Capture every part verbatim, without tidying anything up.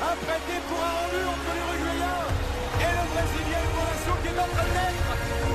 Un prêté pour un rendu entre l'Uruguayen et le Brésilien Morasso qui est en train de naître.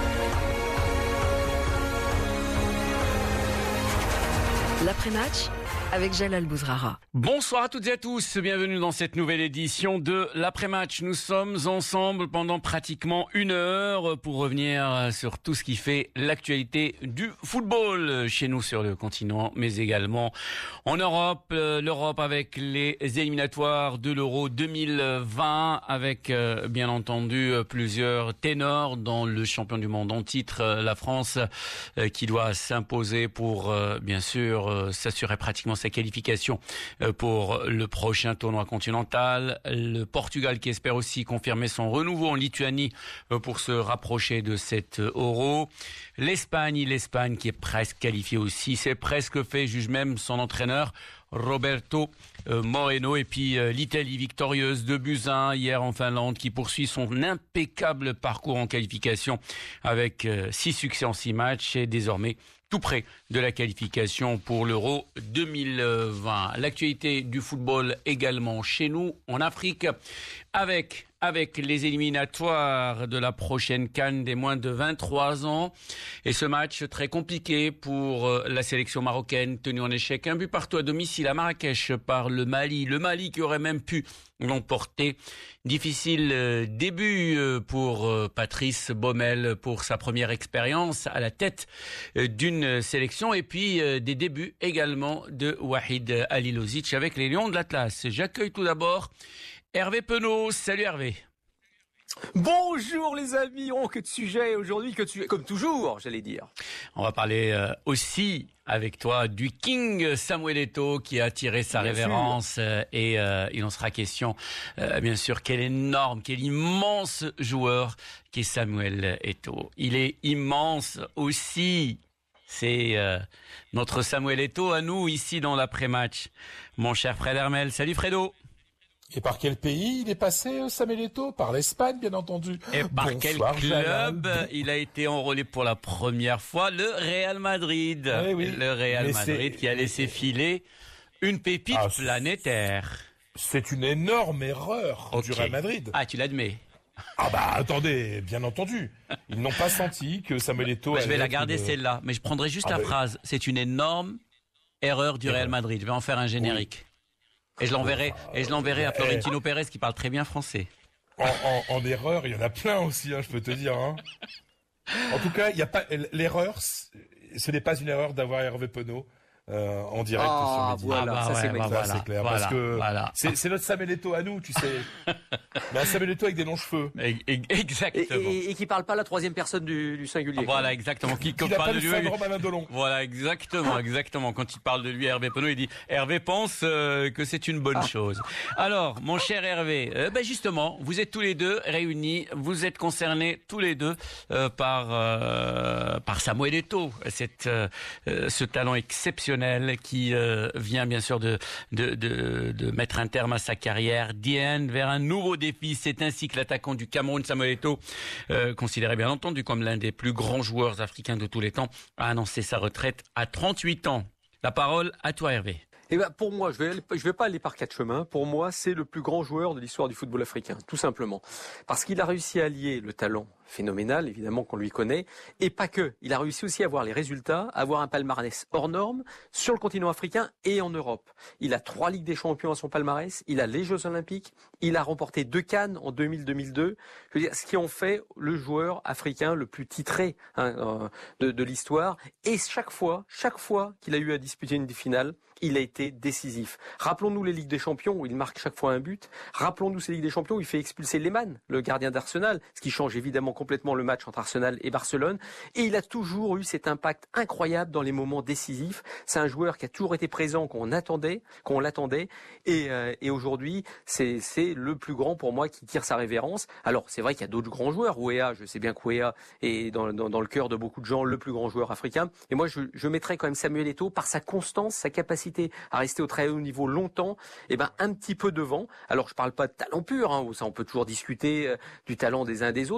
L'après-match avec Jalal Bouzrara. Bonsoir à toutes et à tous, bienvenue dans cette nouvelle édition de l'après-match. Nous sommes ensemble pendant pratiquement une heure pour revenir sur tout ce qui fait l'actualité du football chez nous sur le continent, mais également en Europe. L'Europe avec les éliminatoires de l'Euro deux mille vingt, avec bien entendu plusieurs ténors dans le champion du monde en titre, la France, qui doit s'imposer pour bien sûr s'assurer pratiquement sa qualification pour le prochain tournoi continental. Le Portugal qui espère aussi confirmer son renouveau en Lituanie pour se rapprocher de cet Euro. L'Espagne, l'Espagne qui est presque qualifiée aussi. C'est presque fait, juge même son entraîneur Roberto Moreno. Et puis l'Italie victorieuse de buts à un hier en Finlande qui poursuit son impeccable parcours en qualification avec six succès en six matchs et désormais tout près de la qualification pour l'Euro deux mille vingt. L'actualité du football également chez nous en Afrique avec avec les éliminatoires de la prochaine CAN des moins de vingt-trois ans et ce match très compliqué pour la sélection marocaine tenue en échec. Un but partout à domicile à Marrakech par le Mali. Le Mali qui aurait même pu l'emporter. Difficile début pour Patrice Baumel pour sa première expérience à la tête d'une sélection et puis des débuts également de Wahid Halilovic avec les Lions de l'Atlas. J'accueille tout d'abord Hervé Penaud. Salut Hervé. Bonjour les amis, oh que de sujets aujourd'hui, que de sujets, comme toujours, j'allais dire. On va parler euh, aussi avec toi du King Samuel Eto'o qui a attiré sa bien révérence euh, et euh, il en sera question euh, bien sûr. Quel énorme, quel immense joueur qu'est Samuel Eto'o. Il est immense aussi. C'est euh, notre Samuel Eto'o à nous ici dans l'après-match. Mon cher Fred Hermel, salut Fredo. Et par quel pays il est passé, Samuel Eto'o? Par l'Espagne, bien entendu. Et par Bonsoir, quel club Jalal. Il a été enrôlé pour la première fois? Le Real Madrid. Eh oui. Le Real Mais Madrid qui a laissé filer une pépite ah, planétaire. C'est une énorme erreur okay. du Real Madrid. Ah, tu l'admets? Ah bah attendez, bien entendu. Ils n'ont pas senti que Samuel Eto'o... Bah, je vais la garder une... celle-là, mais je prendrai juste ah, la bah... phrase. C'est une énorme erreur du Real Madrid. Je vais en faire un générique. Oui. Et je l'enverrai, et je l'enverrai à Florentino Pérez qui parle très bien français. En, en, en erreur, il y en a plein aussi, hein, je peux te dire. Hein. En tout cas, il y a pas l'erreur. Ce n'est pas une erreur d'avoir Hervé Penaud euh, en direct ah, sur Midi. Voilà, ah, ça ouais, c'est bah, voilà, c'est clair, voilà, parce que voilà. c'est, c'est notre Samuel Eto'o à nous, tu sais. Mais un Samuel Eto'o avec des longs cheveux. Exactement. Et, et, et qui parle pas la troisième personne du, du singulier. Voilà, exactement. Qui, qui parle de lui. Delon. Voilà, exactement, exactement. Quand il parle de lui, Hervé Penaud, il dit Hervé pense euh, que c'est une bonne ah. chose. Alors, mon cher Hervé, euh, ben justement, vous êtes tous les deux réunis, vous êtes concernés tous les deux euh, par euh, par Samuel Eto'o, cette euh, ce talent exceptionnel qui euh, vient bien sûr de, de de de mettre un terme à sa carrière, d'I-N vers un nouveau défi. C'est ainsi que l'attaquant du Cameroun, Samuel Eto'o, euh, considéré bien entendu comme l'un des plus grands joueurs africains de tous les temps, a annoncé sa retraite à trente-huit ans. La parole à toi Hervé. Eh ben pour moi, je vais je vais pas aller par quatre chemins. Pour moi, c'est le plus grand joueur de l'histoire du football africain, tout simplement, parce qu'il a réussi à allier le talent phénoménal, évidemment qu'on lui connaît, et pas que. Il a réussi aussi à avoir les résultats, à avoir un palmarès hors norme sur le continent africain et en Europe. Il a trois Ligues des Champions à son palmarès, il a les Jeux Olympiques, il a remporté deux CAN en deux mille, deux mille deux. Je veux dire, ce qui en fait le joueur africain le plus titré hein, euh, de, de l'histoire. Et chaque fois, chaque fois qu'il a eu à disputer une finale, il a été décisif. Rappelons-nous les Ligues des Champions où il marque chaque fois un but. Rappelons-nous ces Ligues des Champions où il fait expulser Lehmann, le gardien d'Arsenal, ce qui change évidemment complètement le match entre Arsenal et Barcelone. Et il a toujours eu cet impact incroyable dans les moments décisifs. C'est un joueur qui a toujours été présent, qu'on attendait, qu'on l'attendait. Et, euh, et aujourd'hui, c'est, c'est le plus grand pour moi qui tire sa révérence. Alors, c'est vrai qu'il y a d'autres grands joueurs. Ouéa, je sais bien qu'Ouéa est dans, dans, dans le cœur de beaucoup de gens le plus grand joueur africain. Et moi, je, je mettrais quand même Samuel Eto'o par sa constance, sa capacité à rester au très haut niveau longtemps, et ben un petit peu devant. Alors, je parle pas de talent pur, hein, ça on peut toujours discuter euh, du talent des uns des autres, même du style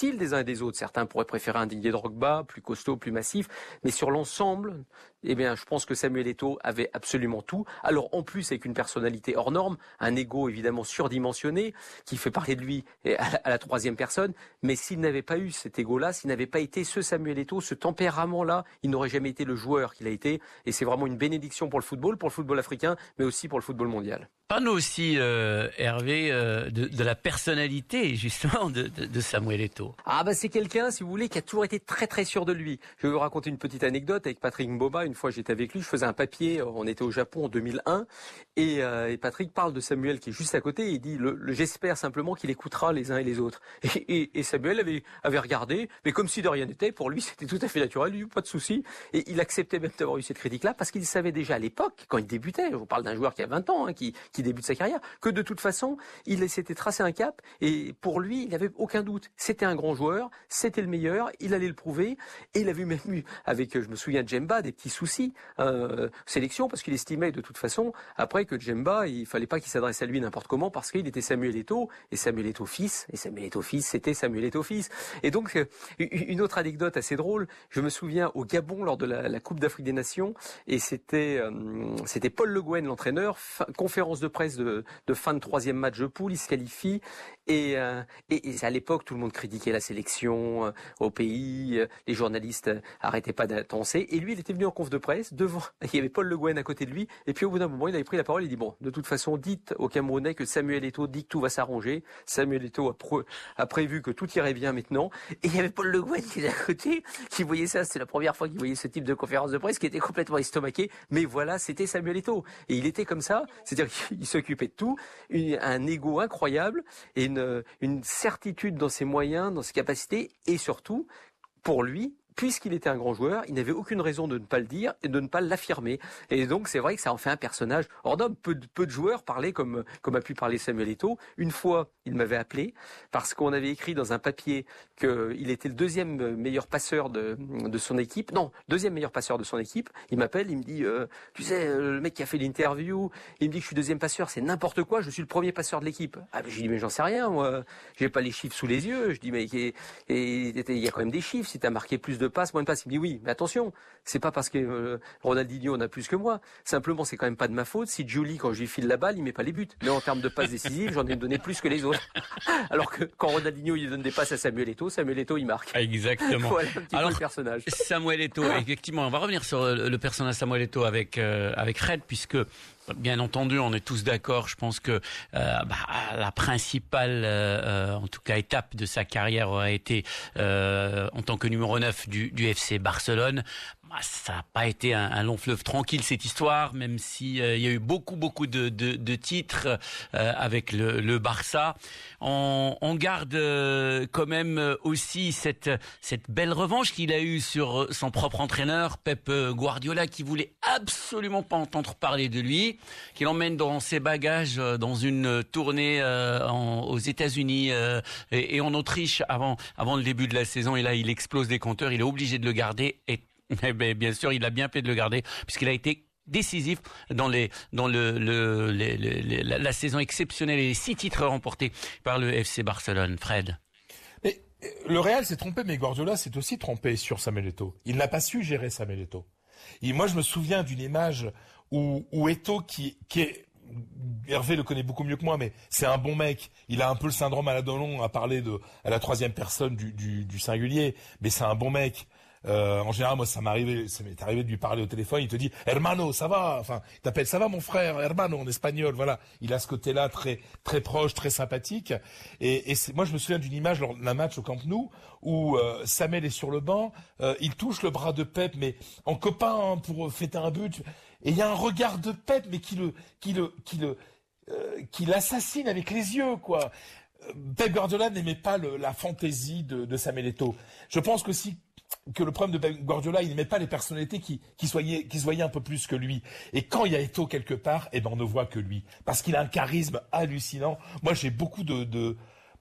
style des uns et des autres. Certains pourraient préférer un Didier Drogba, plus costaud, plus massif, mais sur l'ensemble, eh bien, je pense que Samuel Eto'o avait absolument tout. Alors, en plus, avec une personnalité hors norme, un ego évidemment surdimensionné, qui fait parler de lui à la, à la troisième personne, mais s'il n'avait pas eu cet ego-là, s'il n'avait pas été ce Samuel Eto'o, ce tempérament-là, il n'aurait jamais été le joueur qu'il a été, et c'est vraiment une bénédiction pour le football, pour le football africain, mais aussi pour le football mondial. Parle-nous aussi, euh, Hervé, euh, de, de la personnalité, justement, de, de, de Samuel Eto'o. Ah bah c'est quelqu'un, si vous voulez, qui a toujours été très très sûr de lui. Je vais vous raconter une petite anecdote avec Patrick Mboma. Une fois, j'étais avec lui, je faisais un papier, on était au Japon en deux mille un, et, euh, et Patrick parle de Samuel qui est juste à côté, et il dit, le, le, j'espère simplement qu'il écoutera les uns et les autres. Et, et, et Samuel avait, avait regardé, mais comme si de rien n'était, pour lui c'était tout à fait naturel, il n'y a eu pas de souci, et il acceptait même d'avoir eu cette critique-là, parce qu'il savait déjà à l'époque, quand il débutait, je vous parle d'un joueur qui a vingt ans, hein, qui, qui débute sa carrière, que de toute façon, il s'était tracé un cap, et pour lui, il n'avait aucun doute. C'était un grand joueur, c'était le meilleur, il allait le prouver, et il avait même eu, avec, je me souviens de Djemba, des petits soucis, euh, sélection, parce qu'il estimait de toute façon, après que Djemba, il fallait pas qu'il s'adresse à lui n'importe comment, parce qu'il était Samuel Eto'o, et Samuel Eto'o fils, et Samuel Eto'o fils, c'était Samuel Eto'o fils. Et donc, une autre anecdote assez drôle, je me souviens au Gabon, lors de la, la Coupe d'Afrique des Nations, et c'était, euh, c'était Paul Le Guen, l'entraîneur, fin, conférence de presse de, de fin de troisième match de poule, il se qualifie, et, euh, et, et à l'époque, tout le monde critiquait la sélection euh, au pays, euh, les journalistes euh, arrêtaient pas d'attenter, et lui, il était venu en conf de presse, devant, il y avait Paul Le Guen à côté de lui, et puis au bout d'un moment, il avait pris la parole, il dit, bon, de toute façon, dites aux Camerounais que Samuel Eto'o dit que tout va s'arranger, Samuel Eto'o a, pré- a prévu que tout irait bien maintenant, et il y avait Paul Le Guen qui était à côté, qui voyait ça, c'est la première fois qu'il voyait ce type de conférence de presse, qui était complètement estomaqué, mais voilà, c'était Samuel Eto'o, et il était comme ça, c'est-à-dire qu'il s'occupait de tout, une, un ego incroyable, et une, une certitude dans ses moyens, dans ses capacités, et surtout, pour lui, puisqu'il était un grand joueur, il n'avait aucune raison de ne pas le dire et de ne pas l'affirmer. Et donc, c'est vrai que ça en fait un personnage hors d'homme. Peu de, peu de joueurs parlaient comme, comme a pu parler Samuel Eto'o. Une fois, il m'avait appelé parce qu'on avait écrit dans un papier qu'il était le deuxième meilleur passeur de, de son équipe. Non, deuxième meilleur passeur de son équipe. Il m'appelle, il me dit, euh, tu sais, le mec qui a fait l'interview, il me dit que je suis deuxième passeur, c'est n'importe quoi, je suis le premier passeur de l'équipe. Ah, ben, je lui dis, mais j'en sais rien, moi. J'ai pas les chiffres sous les yeux. Je dis, mais il y a quand même des chiffres. Si tu as marqué plus de passe, moins de passe. Il me dit oui, mais attention, c'est pas parce que euh, Ronaldinho en a plus que moi. Simplement, c'est quand même pas de ma faute. Si Giuli, quand je lui file la balle, il met pas les buts. Mais en termes de passes décisives, j'en ai donné plus que les autres. Alors que quand Ronaldinho, il donne des passes à Samuel Eto'o, Samuel Eto'o, il marque. Exactement. Voilà un petit Alors, peu le personnage. Samuel Eto'o, effectivement, on va revenir sur le personnage Samuel Eto'o avec euh, avec Fred, puisque bien entendu, on est tous d'accord. Je pense que euh, bah, la principale, euh, en tout cas, étape de sa carrière aurait été euh, en tant que numéro neuf du, du F C Barcelone. Bah, ça n'a pas été un, un long fleuve tranquille cette histoire, même si euh, il y a eu beaucoup, beaucoup de, de, de titres euh, avec le, le Barça. On, on garde euh, quand même aussi cette cette belle revanche qu'il a eue sur son propre entraîneur, Pep Guardiola, qui voulait absolument pas entendre parler de lui, qui l'emmène dans ses bagages dans une tournée euh, en, aux États-Unis euh, et, et en Autriche avant avant le début de la saison. Et là, il explose des compteurs. Il est obligé de le garder. Et eh bien, bien sûr, il a bien fait de le garder puisqu'il a été décisif dans les dans le, le, les, les, la, la saison exceptionnelle et les six titres remportés par le F C Barcelone. Fred. Mais le Real s'est trompé, mais Guardiola s'est aussi trompé sur Samuel Eto'o. Il n'a pas su gérer Samuel Eto'o. Et moi, je me souviens d'une image où, où Eto'o, qui, qui est, Hervé le connaît beaucoup mieux que moi, mais c'est un bon mec. Il a un peu le syndrome à la Delon à parler de, à la troisième personne du, du, du singulier, mais c'est un bon mec. Euh, en général, moi, ça m'est arrivé, ça m'est arrivé de lui parler au téléphone. Il te dit, hermano, ça va. Enfin, il t'appelle, ça va, mon frère, hermano, en espagnol. Voilà. Il a ce côté-là très, très proche, très sympathique. Et, et c'est, moi, je me souviens d'une image lors d'un match au Camp Nou où euh, Samuel est sur le banc. Euh, il touche le bras de Pep, mais en copain hein, pour fêter un but. Et il y a un regard de Pep, mais qui le, qui le, qui le, euh, qui l'assassine avec les yeux, quoi. Pep Guardiola n'aimait pas le, la fantaisie de, de Samuel Eto'o. Je pense que si que le problème de Pep Guardiola, il n'aimait pas les personnalités qui, qui, soyaient, qui se voyaient un peu plus que lui. Et quand il y a Eto'o quelque part, eh ben on ne voit que lui. Parce qu'il a un charisme hallucinant. Moi, j'ai beaucoup de, de,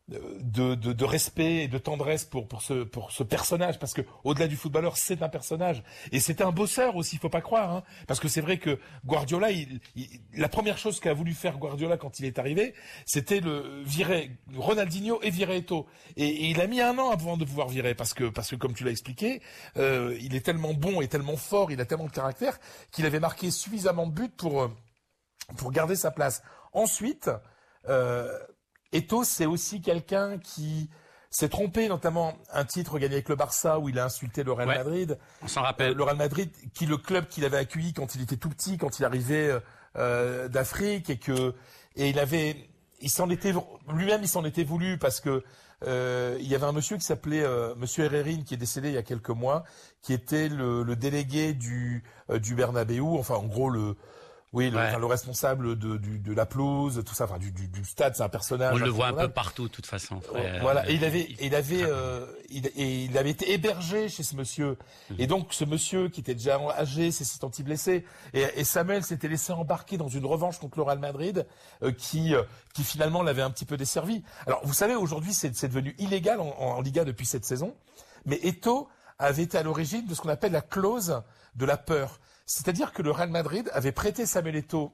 de, de, de respect et de tendresse pour, pour, ce, pour ce personnage, parce que au-delà du footballeur, c'est un personnage. Et c'est un bosseur aussi, il faut pas croire. Hein, parce que c'est vrai que Guardiola, il, il, la première chose qu'a voulu faire Guardiola quand il est arrivé, c'était le virer Ronaldinho et virer Eto'o. Et, et il a mis un an avant de pouvoir virer, parce que, parce que comme tu l'as expliqué, euh, il est tellement bon et tellement fort, il a tellement de caractère, qu'il avait marqué suffisamment de buts pour, pour garder sa place. Ensuite... Euh, Eto'o, c'est aussi quelqu'un qui s'est trompé, notamment un titre gagné avec le Barça où il a insulté le Real ouais, Madrid. On s'en rappelle. Euh, le Real Madrid, qui le club qu'il avait accueilli quand il était tout petit, quand il arrivait euh, d'Afrique, et que et il avait, il s'en était lui-même, il s'en était voulu parce que euh, il y avait un monsieur qui s'appelait euh, Monsieur Herrerin qui est décédé il y a quelques mois, qui était le, le délégué du euh, du Bernabéu, enfin en gros le Oui, le, ouais. enfin, le responsable de, du, de la pelouse, tout ça, enfin du, du, du stade, c'est un personnage. On le voit un peu partout, de toute façon. Euh, voilà, et il avait, il avait, euh, il, et il avait été hébergé chez ce monsieur. Mmh. Et donc, ce monsieur qui était déjà âgé s'est senti blessé. Et, et Samuel s'était laissé embarquer dans une revanche contre le Real Madrid, euh, qui, euh, qui finalement l'avait un petit peu desservi. Alors, vous savez, aujourd'hui, c'est, c'est devenu illégal en, en Liga depuis cette saison. Mais Eto'o avait été à l'origine de ce qu'on appelle la clause de la peur. C'est-à-dire que le Real Madrid avait prêté Samuel Eto'o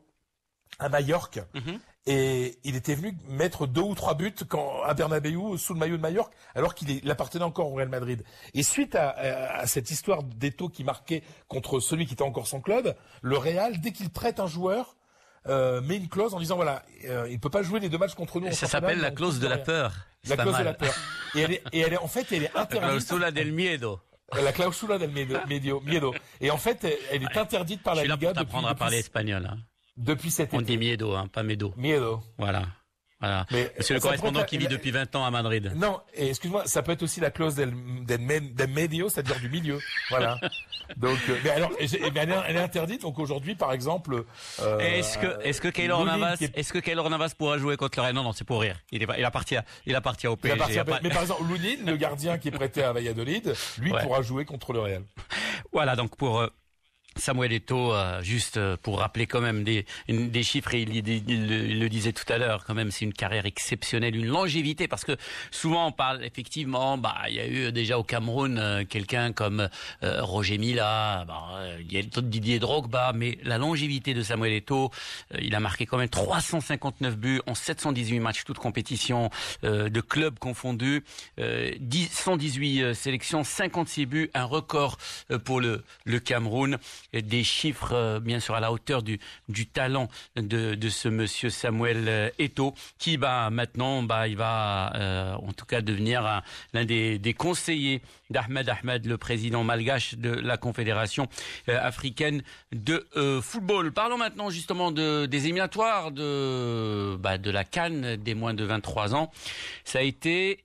à Majorque, mmh. et il était venu mettre deux ou trois buts quand, à Bernabéu sous le maillot de Majorque, alors qu'il est, il appartenait encore au Real Madrid. Et suite à, à, à cette histoire d'Eto'o qui marquait contre celui qui était encore son club, le Real, dès qu'il prête un joueur, euh, met une clause en disant voilà, euh, il ne peut pas jouer les deux matchs contre nous. Ça s'appelle la clause de la peur. La clause de la peur. Et elle est, et elle est en fait, elle est interdite. La clausula del miedo. La clausula del miedo, miedo. Et en fait, elle est interdite par la Liga. Je suis là pour t'apprendre à parler espagnol. Hein. Depuis cet été. On dit miedo, hein, pas medo. Miedo. Voilà. Voilà. Mais c'est le correspondant être... qui vit depuis vingt ans à Madrid. Non, et excuse-moi, ça peut être aussi la clause del, del, del medio, c'est-à-dire du milieu. Voilà. Donc, euh, mais alors, mais elle, est, elle est interdite. Donc aujourd'hui, par exemple, euh, est-ce que, est-ce que Keylor Navas, est... est-ce que Keylor Navas pourra jouer contre le Real? Non, non, c'est pour rire. Il est, il appartient, il appartient au P S G. Appartient, pas... Mais par exemple, Lunin, le gardien qui est prêté à Valladolid, lui ouais. pourra jouer contre le Real. Voilà, donc pour. Euh... Samuel Eto'o, euh, juste euh, pour rappeler quand même des, une, des chiffres, et il, il, il, il le disait tout à l'heure, quand même, c'est une carrière exceptionnelle, une longévité, parce que souvent on parle effectivement, bah il y a eu déjà au Cameroun euh, quelqu'un comme euh, Roger Mila, bah, euh, il y a Didier Drogba, mais la longévité de Samuel Eto'o, euh, il a marqué quand même trois cent cinquante-neuf buts en sept cent dix-huit matchs, toutes compétitions euh, de clubs confondus, euh, cent dix-huit euh, sélections, cinquante-six buts, un record euh, pour le, le Cameroun. Des chiffres euh, bien sûr à la hauteur du, du talent de, de ce monsieur Samuel Eto'o, qui bah, maintenant bah, il va euh, en tout cas devenir un, l'un des, des conseillers d'Ahmed Ahmed, le président malgache de la Confédération euh, africaine de euh, football. Parlons maintenant justement de, des éliminatoires de, bah, de la CAN des moins de vingt-trois ans. Ça a été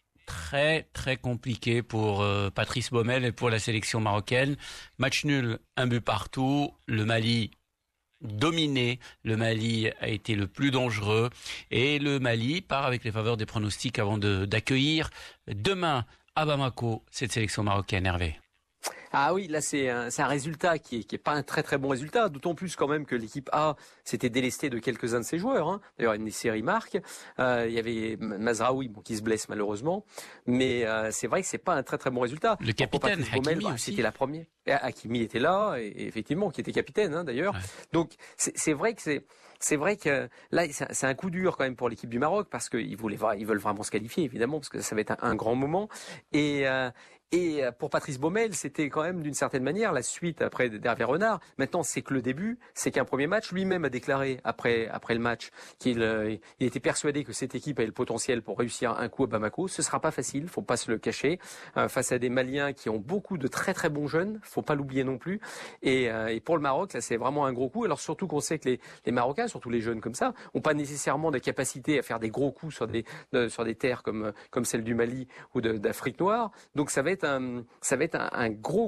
très très compliqué pour euh, Patrice Baumel et pour la sélection marocaine. Match nul, un but partout. Le Mali dominé. Le Mali a été le plus dangereux. Et le Mali part avec les faveurs des pronostics avant de, d'accueillir demain à Bamako cette sélection marocaine. Hervé. Ah oui, là c'est un, c'est un résultat qui est, qui est pas un très très bon résultat, d'autant plus quand même que l'équipe A s'était délestée de quelques-uns de ses joueurs. Hein. D'ailleurs, une série marque. Euh, il y avait Mazraoui, bon, qui se blesse malheureusement, mais euh, c'est vrai que c'est pas un très très bon résultat. Le capitaine Hakimi bah, aussi. C'était la première. Et Hakimi était là, et, et effectivement, qui était capitaine hein, d'ailleurs. Ouais. Donc c'est, c'est vrai que c'est C'est vrai que là, c'est un coup dur quand même pour l'équipe du Maroc parce qu'ils voulaient, ils veulent vraiment se qualifier évidemment parce que ça va être un, un grand moment. Et euh, et pour Patrice Baumel, c'était quand même d'une certaine manière la suite après d'Hervé Renard. Maintenant, c'est que le début, c'est qu'un premier match. Lui-même a déclaré après après le match qu'il euh, il était persuadé que cette équipe avait le potentiel pour réussir un coup à Bamako. Ce sera pas facile, faut pas se le cacher, euh, face à des Maliens qui ont beaucoup de très très bons jeunes. Faut pas l'oublier non plus. Et, euh, et pour le Maroc, là, c'est vraiment un gros coup. Alors surtout qu'on sait que les, les Marocains, surtout les jeunes comme ça, ont pas nécessairement des capacités à faire des gros coups sur des de, sur des terres comme comme celle du Mali ou de, d'Afrique noire. Donc ça va être un ça va être un, un gros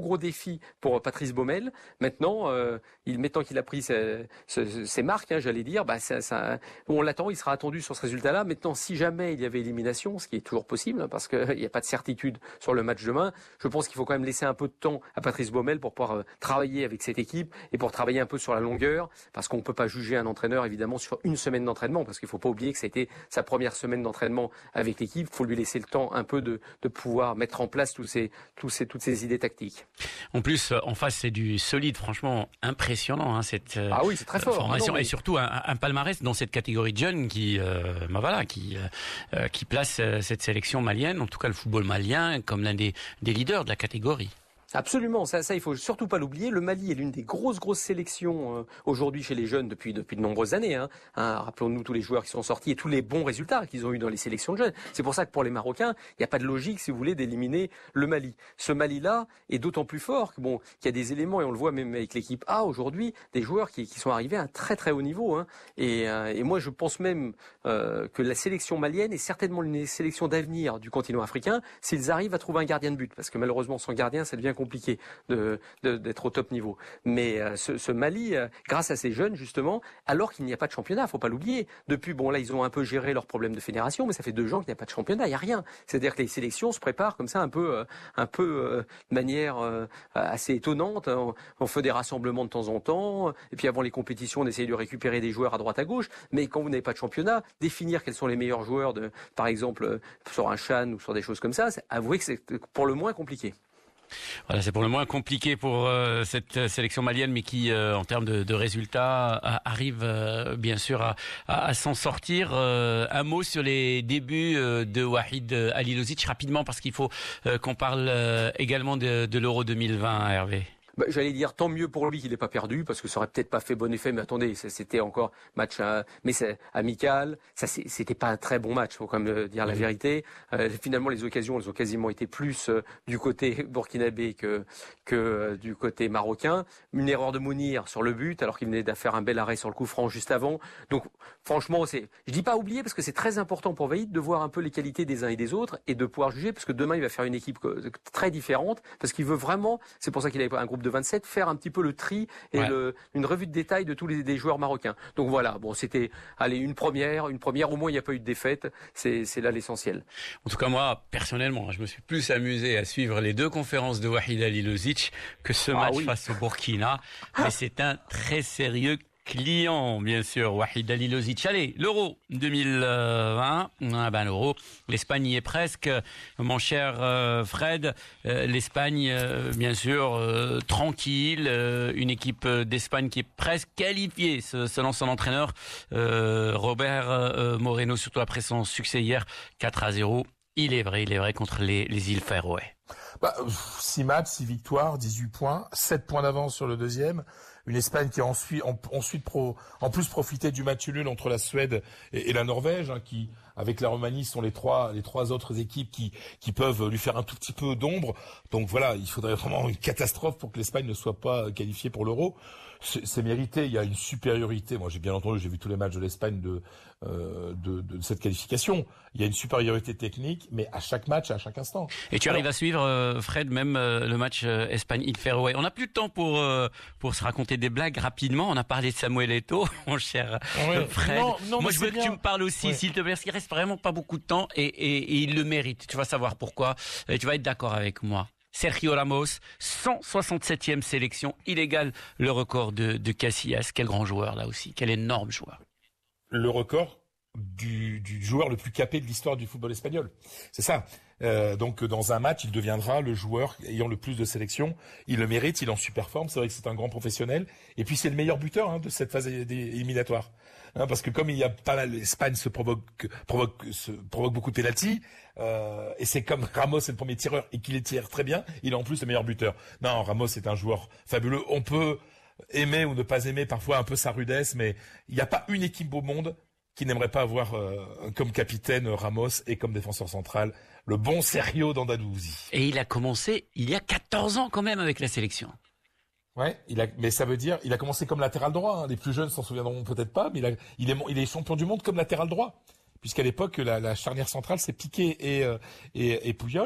gros défi pour Patrice Baumel. Maintenant, euh, il, maintenant qu'il a pris ses, ses, ses marques, hein, j'allais dire, bah, ça, ça, on l'attend, il sera attendu sur ce résultat-là. Maintenant, si jamais il y avait élimination, ce qui est toujours possible, hein, parce qu'il n'y a pas de certitude sur le match demain, je pense qu'il faut quand même laisser un peu de temps à Patrice Baumel pour pouvoir euh, travailler avec cette équipe et pour travailler un peu sur la longueur, parce qu'on ne peut pas juger un entraîneur évidemment sur une semaine d'entraînement, parce qu'il ne faut pas oublier que ça a été sa première semaine d'entraînement avec l'équipe. Il faut lui laisser le temps un peu de, de pouvoir mettre en place tous ces, tous ces, toutes ces idées tactiques. En plus, en face, c'est du solide, franchement impressionnant, hein, cette euh, ah oui, c'est très fort, formation, ah non, mais... et surtout un, un palmarès dans cette catégorie de jeunes qui, euh, bah voilà, qui, euh, qui place euh, cette sélection malienne, en tout cas le football malien, comme l'un des, des leaders de la catégorie. Absolument, ça, ça il faut surtout pas l'oublier. Le Mali est l'une des grosses grosses sélections euh, aujourd'hui chez les jeunes depuis depuis de nombreuses années. Hein. Hein, rappelons-nous tous les joueurs qui sont sortis et tous les bons résultats qu'ils ont eu dans les sélections de jeunes. C'est pour ça que pour les Marocains, il n'y a pas de logique, si vous voulez, d'éliminer le Mali. Ce Mali-là est d'autant plus fort que bon, qu'il y a des éléments et on le voit même avec l'équipe A aujourd'hui, des joueurs qui, qui sont arrivés à un très très haut niveau. Hein. Et, euh, et moi, je pense même euh, que la sélection malienne est certainement une sélection d'avenir du continent africain s'ils arrivent à trouver un gardien de but, parce que malheureusement sans gardien, ça devient compliqué. compliqué de, de, d'être au top niveau. Mais euh, ce, ce Mali, euh, grâce à ces jeunes justement, alors qu'il n'y a pas de championnat, faut pas l'oublier. Depuis, bon là, ils ont un peu géré leurs problèmes de fédération, mais ça fait deux ans qu'il n'y a pas de championnat, il n'y a rien. C'est-à-dire que les sélections se préparent comme ça un peu, euh, un peu euh, de manière euh, assez étonnante. On, on fait des rassemblements de temps en temps, et puis avant les compétitions, on essaye de récupérer des joueurs à droite à gauche. Mais quand vous n'avez pas de championnat, définir quels sont les meilleurs joueurs, de, par exemple sur un CHAN ou sur des choses comme ça, avouez que c'est pour le moins compliqué. Voilà, c'est pour le moins compliqué pour euh, cette sélection malienne, mais qui, euh, en termes de, de résultats, euh, arrive euh, bien sûr à, à, à s'en sortir. Euh, un mot sur les débuts euh, de Wahid Halilović rapidement, parce qu'il faut euh, qu'on parle euh, également de, de l'Euro deux mille vingt, Hervé. Bah, j'allais dire tant mieux pour lui qu'il n'ait pas perdu, parce que ça aurait peut-être pas fait bon effet. Mais attendez, c'était encore match, euh, mais c'est amical. Ça, c'était pas un très bon match, faut quand même dire la vérité. Euh, finalement, les occasions, elles ont quasiment été plus euh, du côté burkinabé que que euh, du côté marocain. Une erreur de Mounir sur le but, alors qu'il venait de faire un bel arrêt sur le coup franc juste avant. Donc, franchement, c'est, je dis pas oublier, parce que c'est très important pour Wahid de voir un peu les qualités des uns et des autres et de pouvoir juger, parce que demain il va faire une équipe très différente, parce qu'il veut vraiment. C'est pour ça qu'il avait un groupe de vingt-sept, faire un petit peu le tri et ouais. le, une revue de détail de tous les des joueurs marocains. Donc voilà, bon, c'était allez une première, une première au moins il n'y a pas eu de défaite, c'est c'est là l'essentiel. En tout cas moi personnellement, je me suis plus amusé à suivre les deux conférences de Wahid Halilović que ce ah, match oui. face au Burkina, mais c'est un très sérieux client, bien sûr, Wahid Halilović. Allez, l'Euro deux mille vingt, ah ben l'Euro, l'Espagne y est presque, mon cher euh, Fred. Euh, L'Espagne, euh, bien sûr, euh, tranquille, euh, une équipe d'Espagne qui est presque qualifiée, selon son entraîneur euh, Robert euh, Moreno, surtout après son succès hier, quatre à zéro. Il est vrai, il est vrai contre les, les îles Féroé. Bah, six matchs, six victoires, dix-huit points, sept points d'avance sur le deuxième. Une Espagne qui a ensuite, en, ensuite pro, en plus profité du match nul entre la Suède et, et la Norvège, hein, qui, avec la Roumanie, sont les trois, les trois autres équipes qui, qui peuvent lui faire un tout petit peu d'ombre. Donc voilà, il faudrait vraiment une catastrophe pour que l'Espagne ne soit pas qualifiée pour l'Euro. C'est mérité, il y a une supériorité. Moi, j'ai bien entendu, j'ai vu tous les matchs de l'Espagne de, euh, de, de cette qualification. Il y a une supériorité technique, mais à chaque match, à chaque instant. Et tu Alors, arrives à suivre, euh, Fred, même euh, le match euh, Espagne-Îles Féroé. On n'a plus de temps pour euh, pour se raconter des blagues rapidement. On a parlé de Samuel Eto'o, mon cher ouais. Fred. Non, non, Moi, je veux que bien. tu me parles aussi, ouais. s'il te plaît, parce qu'il reste vraiment pas beaucoup de temps et, et, et il le mérite. Tu vas savoir pourquoi. Et tu vas être d'accord avec moi. Sergio Ramos, cent soixante-septième sélection, illégale le record de, de Casillas. Quel grand joueur là aussi, quel énorme joueur. Le record du, du joueur le plus capé de l'histoire du football espagnol. C'est ça. Euh, donc dans un match, il deviendra le joueur ayant le plus de sélections. Il le mérite, il est en super forme. C'est vrai que c'est un grand professionnel. Et puis c'est le meilleur buteur hein, de cette phase éliminatoire. Hein, parce que comme il y a pas mal, l'Espagne se provoque, provoque, se provoque beaucoup de pénaltys. Euh, et c'est comme Ramos est le premier tireur et qu'il les tire très bien, il est en plus le meilleur buteur. Non, Ramos est un joueur fabuleux. On peut aimer ou ne pas aimer parfois un peu sa rudesse, mais il n'y a pas une équipe au monde qui n'aimerait pas avoir euh, comme capitaine Ramos et comme défenseur central le bon Sergio d'Andalousie. Et il a commencé il y a quatorze ans quand même avec la sélection. Ouais, il a, mais ça veut dire, il a commencé comme latéral droit. Hein. Les plus jeunes s'en souviendront peut-être pas, mais il, a, il, est, il est champion du monde comme latéral droit. Puisqu'à l'époque, la, la charnière centrale, c'est Piqué et, euh, et, et Puyol.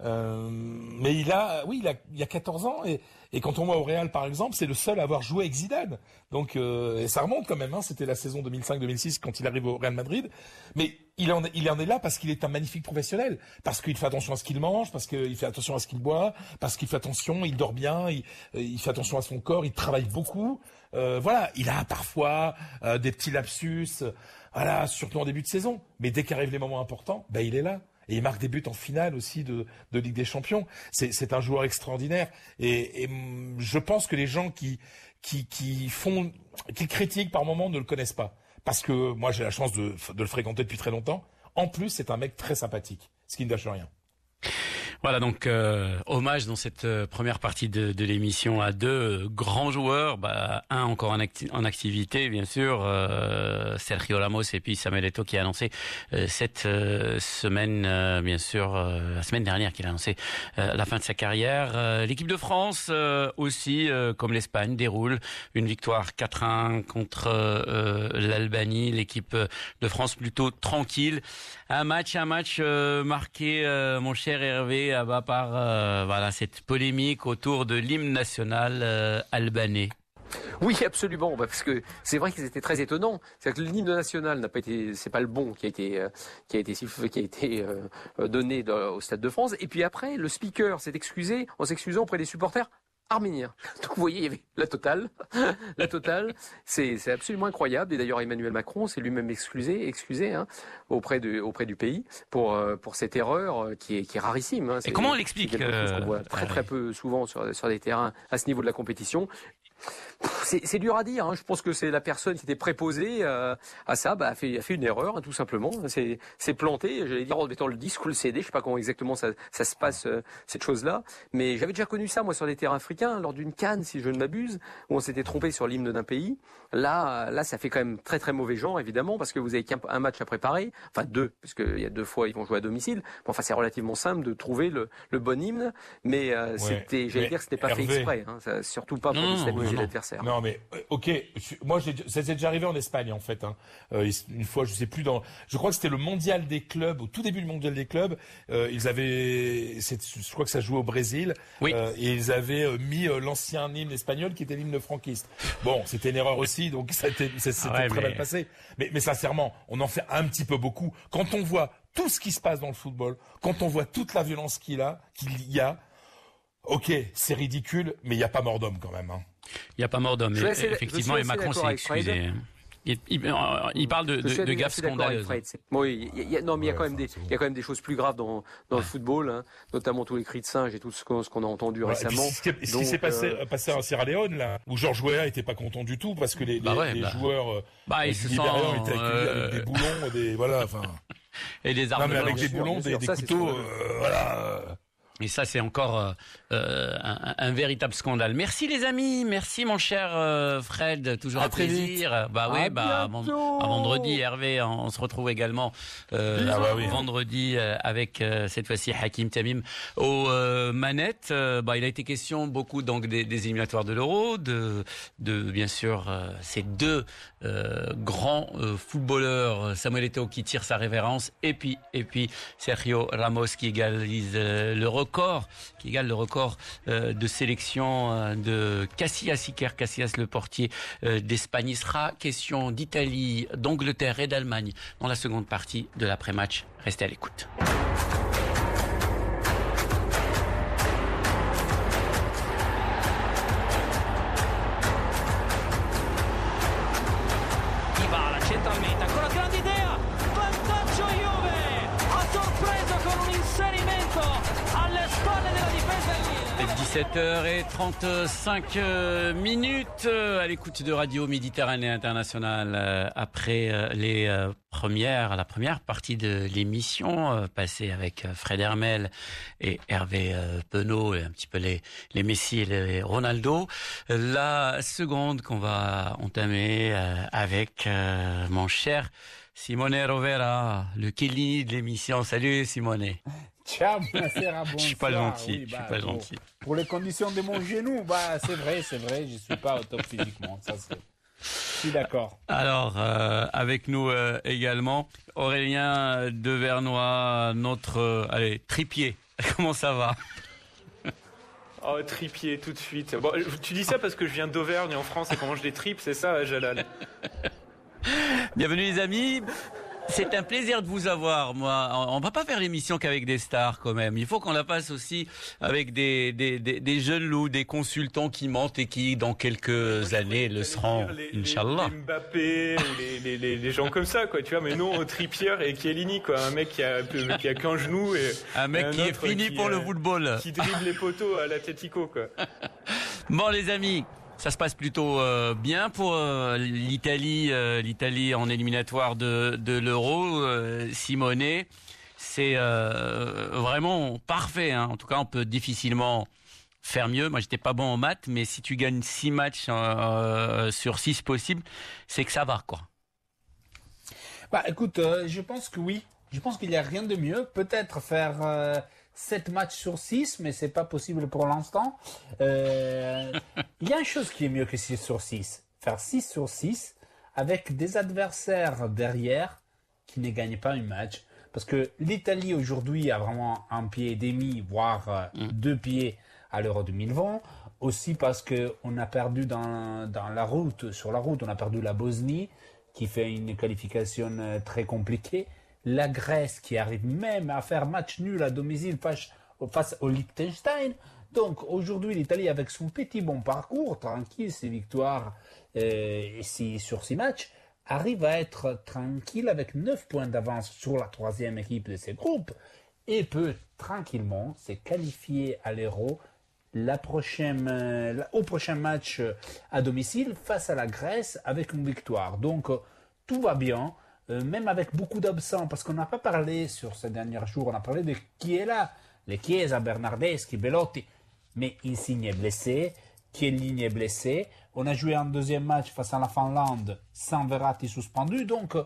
Euh, mais il a, oui, il a, il a quatorze ans et, et quand on voit au Real par exemple, c'est le seul à avoir joué avec Zidane. Donc euh, et ça remonte quand même. Hein, c'était la saison deux mille cinq deux mille six quand il arrive au Real Madrid. Mais il en, il en est là parce qu'il est un magnifique professionnel, parce qu'il fait attention à ce qu'il mange, parce qu'il fait attention à ce qu'il boit, parce qu'il fait attention, il dort bien, il, il fait attention à son corps, il travaille beaucoup. Euh, voilà, il a parfois euh, des petits lapsus, euh, voilà, surtout en début de saison. Mais dès qu'arrivent les moments importants, ben il est là. Et il marque des buts en finale aussi de, de Ligue des Champions. C'est, c'est un joueur extraordinaire. Et, et je pense que les gens qui, qui, qui font, qui critiquent par moments ne le connaissent pas. Parce que moi, j'ai la chance de, de le fréquenter depuis très longtemps. En plus, c'est un mec très sympathique, ce qui ne gâche rien. Voilà, donc euh, hommage dans cette euh, première partie de, de l'émission à deux euh, grands joueurs, bah, un encore en, acti- en activité bien sûr, euh, Sergio Ramos et puis Samuel Eto'o qui a annoncé euh, cette euh, semaine, euh, bien sûr, euh, la semaine dernière qu'il a annoncé euh, la fin de sa carrière. Euh, l'équipe de France euh, aussi, euh, comme l'Espagne, déroule une victoire quatre un contre euh, l'Albanie, l'équipe de France plutôt tranquille. Un match, un match euh, marqué, euh, mon cher Hervé, ah bah, par euh, voilà cette polémique autour de l'hymne national euh, albanais. Oui, absolument, parce que c'est vrai qu'ils étaient très étonnants. C'est-à-dire que l'hymne national n'a pas été, c'est pas le bon qui a été, euh, qui a été, qui a été euh, donné de, au Stade de France. Et puis après, le speaker s'est excusé en s'excusant auprès des supporters arméniens. Donc vous voyez, il y avait la totale, la totale. C'est, c'est absolument incroyable. Et d'ailleurs, Emmanuel Macron s'est lui-même excusé, excusé hein, auprès du, auprès du pays pour pour cette erreur qui est, qui est rarissime. Hein. Et comment on l'explique C'est quelque chose euh... qu'on voit très très peu souvent sur sur des terrains à ce niveau de la compétition. C'est, c'est dur à dire. Hein. Je pense que c'est la personne qui était préposée euh, à ça, bah, a fait, a fait une erreur, hein, tout simplement. C'est, c'est planté. J'allais dire en mettant le disque ou le C D. Je sais pas comment exactement ça, ça se passe euh, cette chose-là. Mais j'avais déjà connu ça moi sur des terrains africains lors d'une CAN, si je ne m'abuse, où on s'était trompé sur l'hymne d'un pays. Là, là, ça fait quand même très très mauvais genre, évidemment, parce que vous avez qu'un un match à préparer, enfin deux, parce qu'il y a deux fois ils vont jouer à domicile. Bon, enfin, c'est relativement simple de trouver le, le bon hymne, mais euh, ouais. c'était, j'allais mais dire, que c'était pas Hervé, fait exprès. Hein, ça, surtout pas pour non, déstabiliser oui, l'adversaire. Non, mais ok. Moi, j'ai, ça s'est déjà arrivé en Espagne, en fait. Hein. Euh, une fois, je sais plus dans. Je crois que c'était le mondial des clubs, au tout début du mondial des clubs. Euh, ils avaient, c'est, je crois que ça jouait au Brésil. Oui. Euh, et ils avaient euh, mis euh, l'ancien hymne espagnol qui était l'hymne franquiste. Bon, c'était une erreur aussi, donc ça a été, ça, c'était ah ouais, très mais... mal passé. Mais, mais sincèrement, on en fait un petit peu beaucoup. Quand on voit tout ce qui se passe dans le football, quand on voit toute la violence qu'il a, qu'il y a. Ok, c'est ridicule, mais il n'y a pas mort d'homme quand même. Hein. Il n'y a pas mort d'homme, assez, effectivement, et Macron s'est excusé. Il, il, il parle de, de, de gaffes scandaleuses. Oui, il y a, non, mais il y a quand même des, il y a quand même des choses plus graves dans, dans ouais. le football, hein, notamment tous les cris de singe et tout ce qu'on, ce qu'on a entendu ouais, récemment. Ce qui, ce Donc, qui s'est passé, euh... passé en Sierra Leone, là, où Georges Weah était pas content du tout parce que les, bah les, ouais, les bah... joueurs bah, euh, du Libérian étaient accueillis euh... avec des boulons, des voilà, enfin. Et des armes. Non, mais avec des boulons, des, des couteaux, euh, voilà. Et ça, c'est encore euh, un, un véritable scandale. Merci les amis, merci mon cher euh, Fred, toujours à un plaisir. Vite. Bah oui, bah à, à vendredi, Hervé, on, on se retrouve également euh, ah bah oui. vendredi euh, avec euh, cette fois-ci Hakim Tamim aux euh, manettes. Euh, bah il a été question beaucoup donc des, des éliminatoires de l'Euro, de, de bien sûr euh, ces deux euh, grands euh, footballeurs, Samuel Eto'o qui tire sa révérence, et puis et puis Sergio Ramos qui égalise euh, le record, qui égale le record euh, de sélection euh, de Casillas, Iker Casillas, le portier euh, d'Espagne. Il sera question d'Italie, d'Angleterre et d'Allemagne dans la seconde partie de l'après-match. Restez à l'écoute. dix-sept heures trente-cinq minutes à l'écoute de Radio Méditerranée Internationale après les premières, la première partie de l'émission passée avec Fred Hermel et Hervé Penaud et un petit peu les, les Messi et les Ronaldo. La seconde qu'on va entamer avec mon cher Simone Rovera, le Kelly de l'émission. Salut Simone. Ciao, buonasera, bonsoir. Je suis pas gentil, oui, je bah, suis pas pour, gentil. Pour les conditions de mon genou, bah c'est vrai, c'est vrai, je suis pas au top physiquement, ça c'est. Je suis d'accord. Alors, euh, avec nous euh, également Aurélien Devernois, notre euh, allez, tripier comment ça va? Oh, Trippier, tout de suite. Bon, tu dis ça parce que je viens d'Auvergne en France et qu'on mange des tripes, c'est ça, Jalal? Bienvenue les amis. C'est un plaisir de vous avoir, moi. On va pas faire l'émission qu'avec des stars, quand même. Il faut qu'on la fasse aussi avec des, des, des, des jeunes loups, des consultants qui mentent et qui, dans quelques années, le seront, Inch'Allah. Les Mbappé, les, les, les, les gens comme ça, quoi. Tu vois, mais non, Trippier et Chiellini, quoi. Un mec qui a, qui a qu'un genou et. Un mec un qui est fini qui, pour euh, le football. Qui dribble les poteaux à l'Atlético, quoi. Bon, les amis. Ça se passe plutôt euh, bien pour euh, l'Italie, euh, l'Italie en éliminatoire de, de l'Euro. Euh, Simone, c'est euh, vraiment parfait. Hein. En tout cas, on peut difficilement faire mieux. Moi, j'étais pas bon en maths, mais si tu gagnes six matchs euh, sur six possibles, c'est que ça va, quoi. Bah, écoute, euh, je pense que oui. Je pense qu'il n'y a rien de mieux. Peut-être faire euh, sept matchs sur six, mais c'est pas possible pour l'instant. Euh, il y a une chose qui est mieux que six sur six. Faire six sur six avec des adversaires derrière qui ne gagnent pas un match. Parce que l'Italie aujourd'hui a vraiment un pied et demi, voire euh, mm. deux pieds à l'Euro deux mille vingt. Aussi parce qu'on a perdu dans, dans la route, sur la route, on a perdu la Bosnie, qui fait une qualification très compliquée. La Grèce qui arrive même à faire match nul à domicile face, face au Liechtenstein. Donc aujourd'hui, l'Italie, avec son petit bon parcours, tranquille, ses victoires euh, six, sur six matchs, arrive à être tranquille avec neuf points d'avance sur la troisième équipe de ses groupes et peut tranquillement se qualifier à l'Euro la prochaine, euh, au prochain match à domicile face à la Grèce avec une victoire. Donc tout va bien. Euh, même avec beaucoup d'absents, parce qu'on n'a pas parlé sur ces derniers jours, on a parlé de qui est là, les Chiesa, Bernardeschi, Belotti, mais Insigne est blessé, Chiellini est blessé, on a joué un deuxième match face à la Finlande sans Verratti suspendu, donc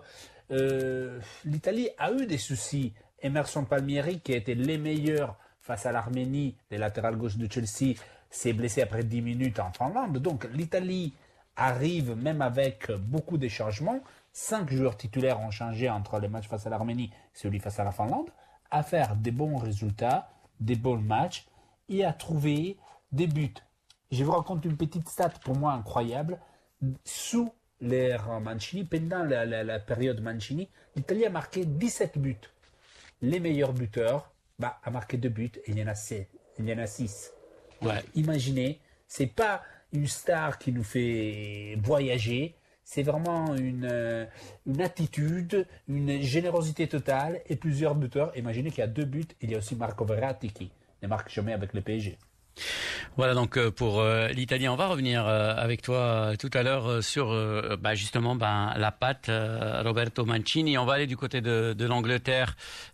euh, l'Italie a eu des soucis. Emerson Palmieri, qui était les meilleurs face à l'Arménie, le latéral gauche de Chelsea, s'est blessé après dix minutes en Finlande, donc l'Italie arrive même avec beaucoup de changements. Cinq joueurs titulaires ont changé entre les matchs face à l'Arménie et celui face à la Finlande, à faire des bons résultats, des bons matchs et à trouver des buts. Je vous raconte une petite stat pour moi incroyable. Sous l'ère Mancini, pendant la, la, la période Mancini, l'Italie a marqué dix-sept buts. Les meilleurs buteurs bah, a marqué deux buts et il y en a six. Il y en a six. Ouais. Imaginez, c'est pas une star qui nous fait voyager. C'est vraiment une, une attitude, une générosité totale et plusieurs buteurs. Imaginez qu'il y a deux buts, il y a aussi Marco Verratti qui ne marque jamais avec le P S G. Voilà donc pour euh, l'Italie. On va revenir euh, avec toi euh, tout à l'heure euh, sur euh, bah, justement bah, la patte euh, Roberto Mancini. On va aller du côté de, de l'Angleterre.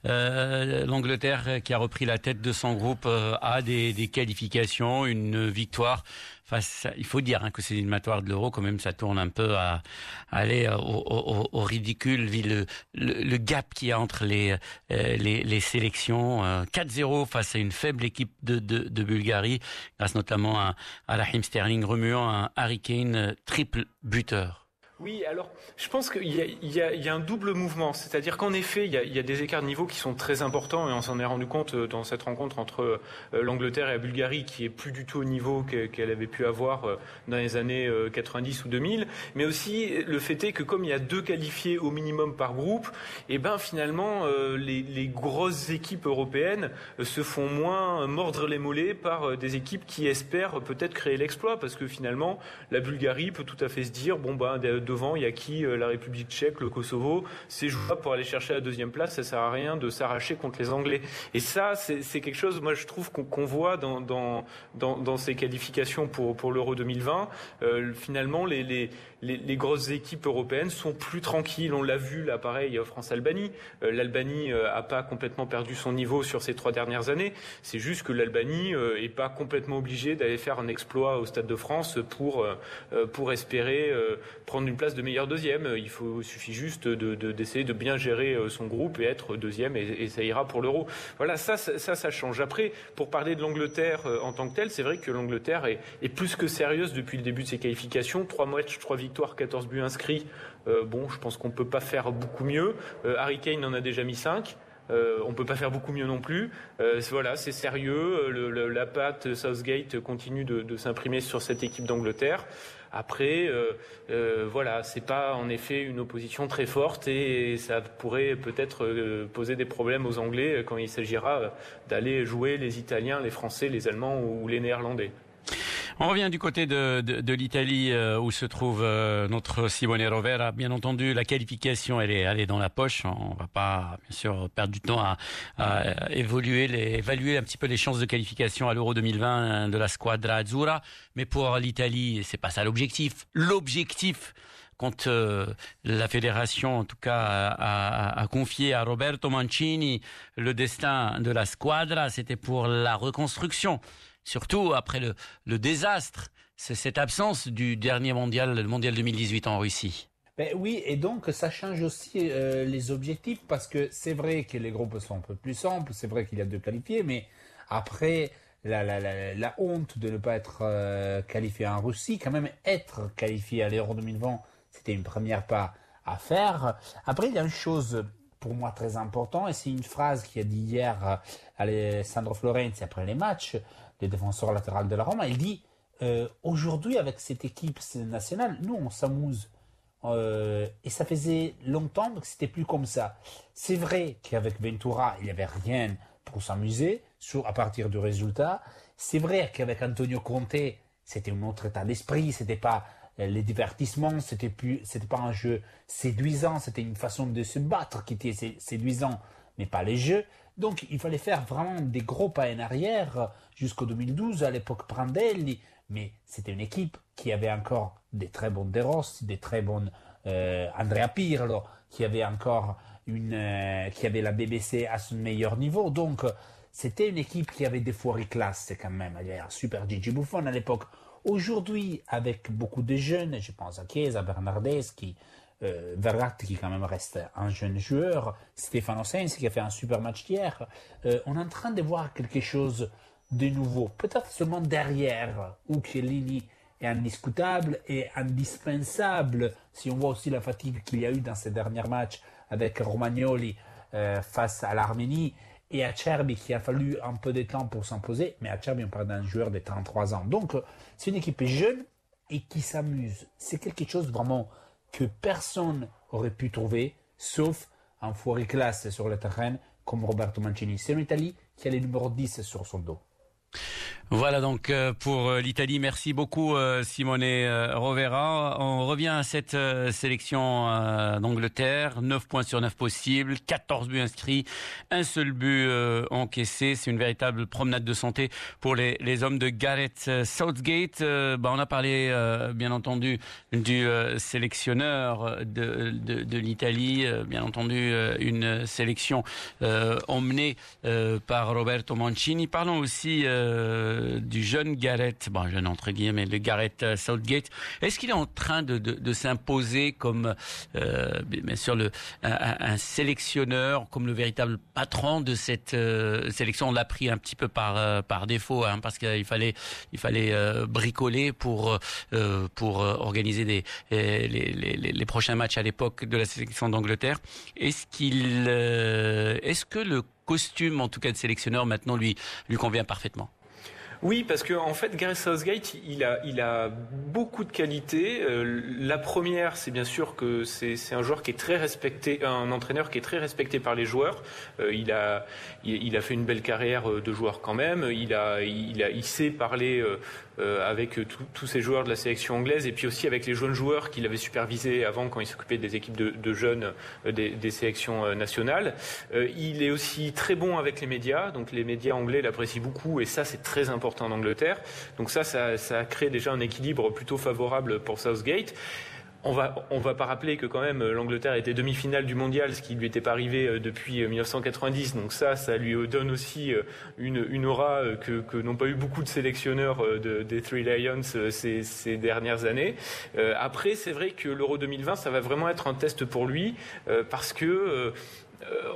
Euh, L'Angleterre qui a repris la tête de son groupe euh, a des, des qualifications, une victoire. Face, il faut dire hein, que c'est l'éliminatoire de l'Euro, quand même, ça tourne un peu à, à aller au, au, au ridicule, vu le, le, le gap qu'il y a entre les, euh, les, les sélections. Euh, quatre zéro face à une faible équipe de, de, de Bulgarie, grâce notamment à, à Raheem Sterling remuant un Harry Kane triple buteur. Oui, alors je pense qu'il y a, il y a, il y a un double mouvement, c'est-à-dire qu'en effet, il y, a, il y a des écarts de niveau qui sont très importants et on s'en est rendu compte dans cette rencontre entre l'Angleterre et la Bulgarie qui est plus du tout au niveau qu'elle avait pu avoir dans les années quatre-vingt-dix ou deux mille, mais aussi le fait est que comme il y a deux qualifiés au minimum par groupe, et ben finalement les, les grosses équipes européennes se font moins mordre les mollets par des équipes qui espèrent peut-être créer l'exploit, parce que finalement la Bulgarie peut tout à fait se dire bon ben devant, il y a qui? La République tchèque, le Kosovo. C'est jouable pour aller chercher la deuxième place. Ça sert à rien de s'arracher contre les Anglais. Et ça, c'est, c'est quelque chose, moi, je trouve qu'on, qu'on voit dans, dans, dans, dans ces qualifications pour, pour l'Euro deux mille vingt. Euh, finalement, les, les, les, les grosses équipes européennes sont plus tranquilles. On l'a vu, là, pareil, France-Albanie. Euh, L'Albanie euh, a pas complètement perdu son niveau sur ces trois dernières années. C'est juste que l'Albanie euh, est pas complètement obligée d'aller faire un exploit au Stade de France pour, euh, pour espérer euh, prendre une place de meilleur deuxième. Il faut, il suffit juste de, de, d'essayer de bien gérer son groupe et être deuxième et, et ça ira pour l'Euro. Voilà, ça, ça, ça, ça change. Après, pour parler de l'Angleterre en tant que telle, c'est vrai que l'Angleterre est, est plus que sérieuse depuis le début de ses qualifications. Trois matchs, trois victoires, quatorze buts inscrits. Euh, bon, je pense qu'on peut pas faire beaucoup mieux. Euh, Harry Kane en a déjà mis cinq. Euh, on peut pas faire beaucoup mieux non plus. Euh, voilà, c'est sérieux. Le, le, la patte Southgate continue de, de s'imprimer sur cette équipe d'Angleterre. Après, euh, euh, voilà, c'est pas en effet une opposition très forte et ça pourrait peut-être euh, poser des problèmes aux Anglais quand il s'agira d'aller jouer les Italiens, les Français, les Allemands ou les Néerlandais. On revient du côté de, de, de l'Italie euh, où se trouve euh, notre Simone Rovera. Bien entendu, la qualification, elle est, elle est dans la poche. On va pas, bien sûr, perdre du temps à, à évoluer, les, évaluer un petit peu les chances de qualification à l'Euro deux mille vingt de la Squadra Azzurra. Mais pour l'Italie, c'est pas ça l'objectif. L'objectif, quand euh, la fédération, en tout cas, a, a, a confié à Roberto Mancini le destin de la Squadra, c'était pour la reconstruction. Surtout après le, le désastre, c'est cette absence du dernier mondial, le mondial deux mille dix-huit en Russie. Ben oui, et donc ça change aussi euh, les objectifs parce que c'est vrai que les groupes sont un peu plus simples, c'est vrai qu'il y a deux qualifiés, mais après la, la, la, la honte de ne pas être euh, qualifié en Russie, quand même être qualifié à l'Euro deux mille vingt, c'était une première pas à faire. Après, il y a une chose pour moi très importante, et c'est une phrase qu'il a dit hier Alessandro Florenzi après les matchs, le défenseur latéral de la Roma. Il dit euh, aujourd'hui avec cette équipe nationale, nous on s'amuse euh, et ça faisait longtemps que c'était plus comme ça. C'est vrai qu'avec Ventura il n'y avait rien pour s'amuser sur, à partir du résultat. C'est vrai qu'avec Antonio Conte c'était un autre état d'esprit, c'était pas euh, les divertissements, c'était plus, c'était pas un jeu séduisant, c'était une façon de se battre qui était séduisant, mais pas les jeux. Donc il fallait faire vraiment des gros pas en arrière jusqu'au deux mille douze, à l'époque Prandelli, mais c'était une équipe qui avait encore des très bons De Rossi, des très bons euh, Andrea Pirlo, qui avait encore une, euh, qui avait la B B C à son meilleur niveau. Donc c'était une équipe qui avait des foiries classe quand même. Il y avait un super Gigi Buffon à l'époque. Aujourd'hui, avec beaucoup de jeunes, je pense à Chiesa, Bernardeschi, Euh, Verratti qui quand même reste un jeune joueur, Stefano Sensi qui a fait un super match hier, euh, on est en train de voir quelque chose de nouveau, peut-être seulement derrière où Chiellini est indiscutable et indispensable, si on voit aussi la fatigue qu'il y a eu dans ces derniers matchs avec Romagnoli euh, face à l'Arménie et Acerbi qui a fallu un peu de temps pour s'imposer, mais Acerbi on parle d'un joueur de trente-trois ans, donc c'est une équipe jeune et qui s'amuse, c'est quelque chose vraiment que personne aurait pu trouver, sauf un foiré classe sur le terrain comme Roberto Mancini. C'est une Italie qui a le numéro dix sur son dos. Voilà donc euh, pour euh, l'Italie. Merci beaucoup euh, Simone euh, Rovera. On revient à cette euh, sélection euh, d'Angleterre. neuf points sur neuf possibles, quatorze buts inscrits, un seul but euh, encaissé. C'est une véritable promenade de santé pour les, les hommes de Gareth Southgate. Euh, bah, on a parlé euh, bien entendu du euh, sélectionneur de, de, de l'Italie. Euh, bien entendu euh, une sélection euh, emmenée euh, par Roberto Mancini. Parlons aussi euh, du jeune Gareth, bon jeune entre guillemets, le Gareth Southgate. Est-ce qu'il est en train de, de, de s'imposer comme euh, bien sûr le, un, un sélectionneur, comme le véritable patron de cette euh, sélection? On l'a pris un petit peu par euh, par défaut, hein, parce qu'il fallait il fallait euh, bricoler pour euh, pour organiser des les, les, les, les prochains matchs à l'époque de la sélection d'Angleterre. Est-ce qu'il euh, est-ce que le costume en tout cas de sélectionneur maintenant lui lui convient parfaitement? Oui, parce que en fait, Gareth Southgate, il a, il a beaucoup de qualités. Euh, la première, c'est bien sûr que c'est, c'est un joueur qui est très respecté, un entraîneur qui est très respecté par les joueurs. Euh, il a, il, il a fait une belle carrière de joueur quand même. Il a, il a, il sait parler euh, euh, avec tous ces joueurs de la sélection anglaise et puis aussi avec les jeunes joueurs qu'il avait supervisés avant quand il s'occupait des équipes de, de jeunes euh, des, des sélections euh, nationales. Euh, il est aussi très bon avec les médias. Donc les médias anglais l'apprécient beaucoup et ça, c'est très important en Angleterre. Donc ça, ça, ça a créé déjà un équilibre plutôt favorable pour Southgate. On va, on va pas rappeler que quand même l'Angleterre était demi-finale du mondial, ce qui lui était pas arrivé depuis dix-neuf cent quatre-vingt-dix. Donc ça, ça lui donne aussi une, une aura que, que n'ont pas eu beaucoup de sélectionneurs de, des Three Lions ces, ces dernières années. Euh, après, c'est vrai que l'Euro deux mille vingt, ça va vraiment être un test pour lui, euh, parce que euh,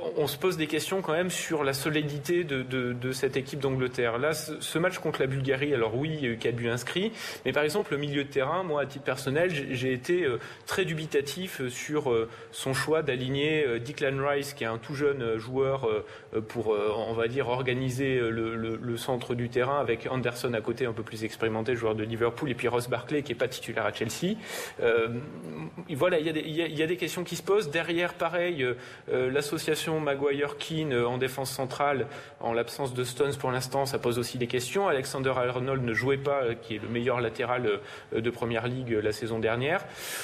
on se pose des questions quand même sur la solidité de, de, de cette équipe d'Angleterre. Là, ce, ce match contre la Bulgarie, alors oui, il y a eu quatre buts inscrits, mais par exemple, le milieu de terrain, moi, à titre personnel, j'ai, j'ai été euh, très dubitatif sur euh, son choix d'aligner euh, Declan Rice, qui est un tout jeune joueur, euh, pour, euh, on va dire, organiser le, le, le centre du terrain, avec Anderson à côté, un peu plus expérimenté, joueur de Liverpool, et puis Ross Barkley, qui est pas titulaire à Chelsea. Euh, voilà, il y, a des, il, y a, il y a des questions qui se posent. Derrière, pareil, euh, l'association Maguire-Keane euh, en défense centrale, en l'absence de Stones pour l'instant, ça pose aussi des questions. Alexander Arnold ne jouait pas, euh, qui est le meilleur latéral euh, de Première Ligue euh, la saison dernière.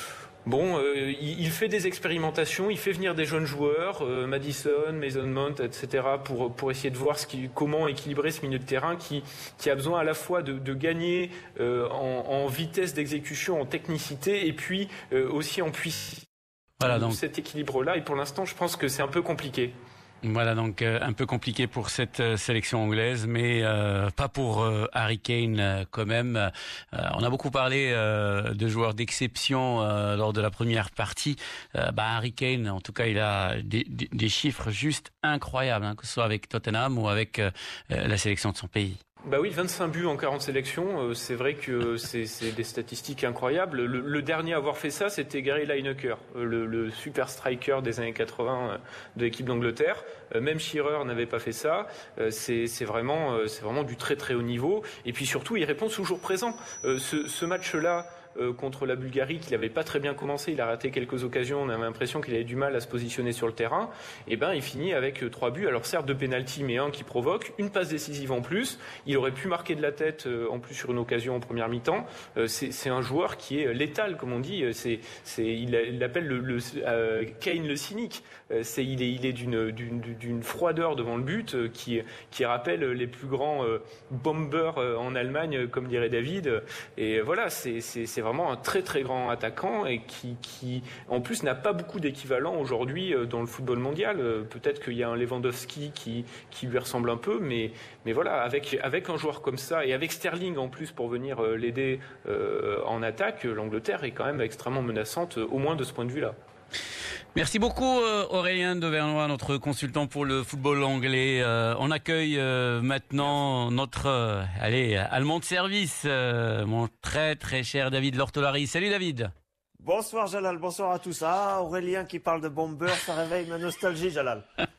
Bon, euh, il, il fait des expérimentations, il fait venir des jeunes joueurs, euh, Maddison, Mason Mount, et cetera, pour pour essayer de voir ce qui, comment équilibrer ce milieu de terrain qui qui a besoin à la fois de, de gagner euh, en, en vitesse d'exécution, en technicité, et puis euh, aussi en puissance. Voilà, donc cet équilibre-là. Et pour l'instant, je pense que c'est un peu compliqué. Voilà, donc euh, un peu compliqué pour cette euh, sélection anglaise, mais euh, pas pour euh, Harry Kane euh, quand même. Euh, on a beaucoup parlé euh, de joueurs d'exception euh, lors de la première partie. Euh, bah, Harry Kane, en tout cas, il a des, des, des chiffres juste incroyables, hein, que ce soit avec Tottenham ou avec euh, la sélection de son pays. Bah oui, vingt-cinq buts en quarante sélections, euh, c'est vrai que c'est, c'est des statistiques incroyables. Le, le dernier à avoir fait ça, c'était Gary Lineker, le, le super striker des années quatre-vingts euh, de l'équipe d'Angleterre. Euh, même Shearer n'avait pas fait ça. Euh, c'est, c'est vraiment, euh, c'est vraiment du très très haut niveau. Et puis surtout, il répond toujours présent. Euh, ce, ce match-là, Euh, contre la Bulgarie, qu'il n'avait pas très bien commencé, il a raté quelques occasions, on avait l'impression qu'il avait du mal à se positionner sur le terrain, et ben il finit avec euh, trois buts, alors certes deux pénaltys, mais un qui provoque, une passe décisive en plus, il aurait pu marquer de la tête euh, en plus sur une occasion en première mi-temps, euh, c'est, c'est un joueur qui est létal, comme on dit, c'est, c'est, il, il appelle le, le euh, Kane le cynique, euh, c'est, il est, il est d'une, d'une, d'une froideur devant le but euh, qui, qui rappelle les plus grands euh, bombers euh, en Allemagne, comme dirait David, et voilà, c'est, c'est, c'est vraiment un très très grand attaquant et qui, qui en plus n'a pas beaucoup d'équivalent aujourd'hui dans le football mondial. Peut-être qu'il y a un Lewandowski qui, qui lui ressemble un peu, mais, mais voilà, avec, avec un joueur comme ça et avec Sterling en plus pour venir l'aider euh, en attaque, l'Angleterre est quand même extrêmement menaçante, au moins de ce point de vue-là. Merci beaucoup Aurélien Dauvernois, notre consultant pour le football anglais. Euh, on accueille euh, maintenant notre euh, allez, allemand de service, euh, mon très très cher David Lortolari. Salut David. Bonsoir Jalal, bonsoir à tous. Ah, Aurélien qui parle de bomber, ça réveille ma nostalgie Jalal.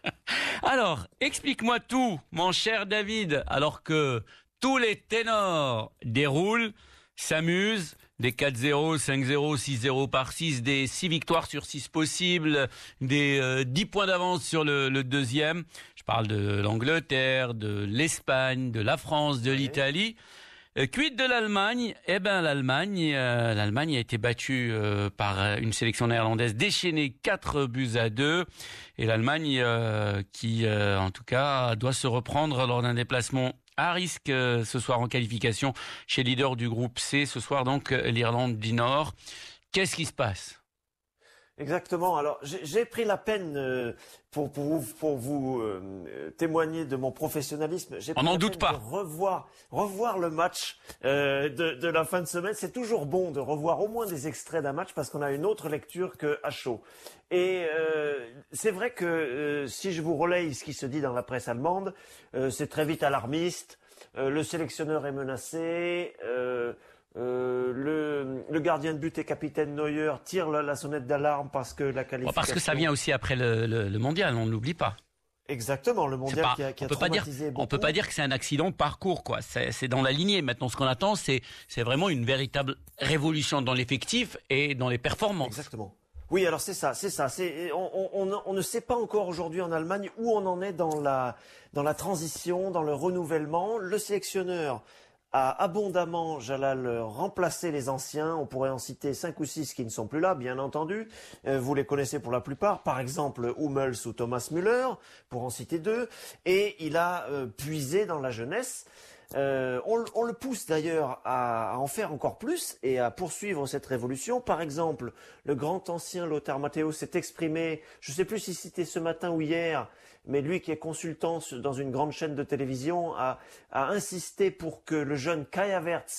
Alors, explique-moi tout, mon cher David, alors que tous les ténors déroulent, s'amusent, des quatre zéro, cinq zéro, six zéro par six, des six victoires sur six possibles, des euh, dix points d'avance sur le, le deuxième. Je parle de l'Angleterre, de l'Espagne, de la France, de l'Italie. Euh, quid de l'Allemagne ? Eh ben l'Allemagne, euh, l'Allemagne a été battue euh, par une sélection néerlandaise déchaînée quatre buts à deux. Et l'Allemagne euh, qui, euh, en tout cas, doit se reprendre lors d'un déplacement à risque euh, ce soir en qualification chez le leader du groupe C, ce soir donc l'Irlande du Nord. Qu'est-ce qui se passe ? Exactement. Alors j'ai, j'ai pris la peine euh, pour pour vous, pour vous euh, témoigner de mon professionnalisme. J'ai pris On n'en la doute peine pas. De revoir revoir le match euh, de de la fin de semaine. C'est toujours bon de revoir au moins des extraits d'un match parce qu'on a une autre lecture que à chaud. Et euh, c'est vrai que euh, si je vous relaye ce qui se dit dans la presse allemande, euh, c'est très vite alarmiste. Euh, le sélectionneur est menacé. Euh, Euh, le, le gardien de but et capitaine Neuer tire la, la sonnette d'alarme parce que la qualification... Bon, parce que ça vient aussi après le, le, le mondial, on ne l'oublie pas. Exactement, le mondial pas, qui a, qui a on peut pas dire, traumatisé beaucoup. On peut pas dire que c'est un accident de parcours, quoi. C'est, c'est dans la lignée. Maintenant, ce qu'on attend, c'est, c'est vraiment une véritable révolution dans l'effectif et dans les performances. Exactement. Oui, alors c'est ça, c'est ça. C'est, on, on, on ne sait pas encore aujourd'hui en Allemagne où on en est dans la, dans la transition, dans le renouvellement. Le sélectionneur a abondamment, Jalal, remplacé les anciens. On pourrait en citer cinq ou six qui ne sont plus là, bien entendu. Euh, vous les connaissez pour la plupart. Par exemple, Hummels ou Thomas Müller, pour en citer deux. Et il a euh, puisé dans la jeunesse. Euh, on, on le pousse d'ailleurs à, à en faire encore plus et à poursuivre cette révolution. Par exemple, le grand ancien Lothar Matthäus s'est exprimé, je ne sais plus si c'était ce matin ou hier, mais lui qui est consultant dans une grande chaîne de télévision a, a insisté pour que le jeune Kai Havertz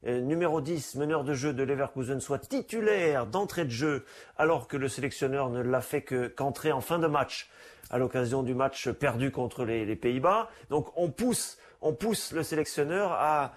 euh, numéro dix, meneur de jeu de Leverkusen, soit titulaire d'entrée de jeu, alors que le sélectionneur ne l'a fait que, qu'entrer en fin de match, à l'occasion du match perdu contre les, les Pays-Bas. Donc on pousse, on pousse le sélectionneur à,